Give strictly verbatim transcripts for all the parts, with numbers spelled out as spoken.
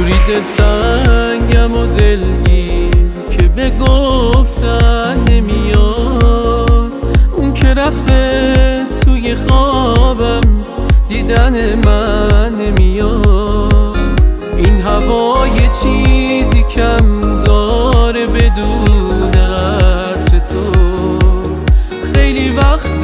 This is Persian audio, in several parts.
جوری دلتنگم و دلگیر که به گفتن نمیاد. اون که رفته توی خوابم دیدن من نمیاد. این هوا یه چیزی کم داره بدون عطر تو. خیلی وقت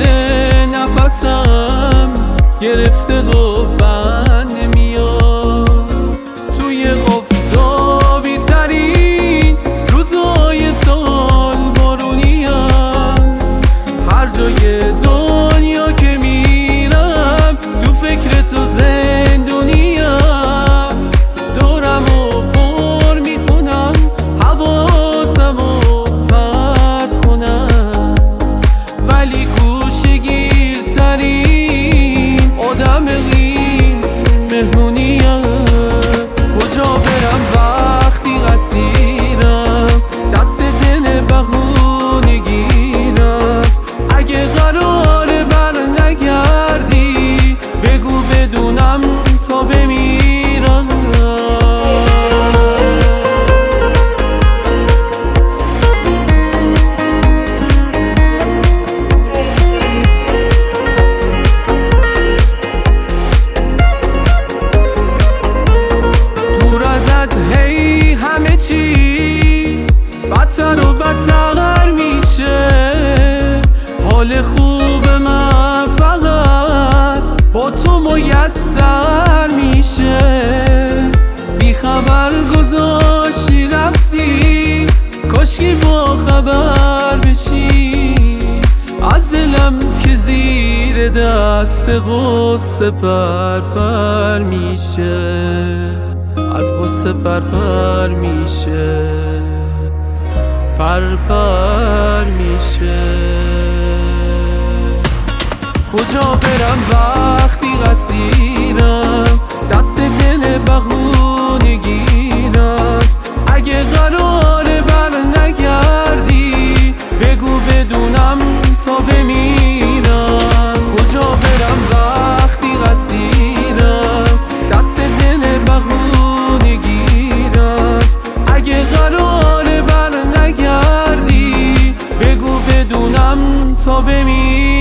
نفسم گرفته و بند نمیاد. توی افتابی ترین روزای سال بارونیم. هر جای دنیا که میرم تو فکر تو زندونیم. دورم و پر میکنم حواسم و پرت کنم، ولی گوشگیر ترین آدم غیر مهمونیم. کجا برم وقتی اسیرم دست دل بهونه گیرم. اگه قراره بر نگردی بگو بدونم تا بمیرم. هی همه چی بدتر و بدتر میشه. حال خوب من فقط با تو میسر میشه. بی خبر گذاشتی رفتی، کاشکی با خبر بشی. از دلم که زیر دست غصه پر پر میشه، از غصه پر پر میشه، پر پر میشه. کجا برم وقتی اسیرم دست دل بهونه گیرم. اگه قراره بر نگردی بگو بدونم تا بمیرم. کجا برم وقتی اسیرم دست دل بهونه گیرم. اگه قراره بر نگردی بگو بدونم تا بمیرم.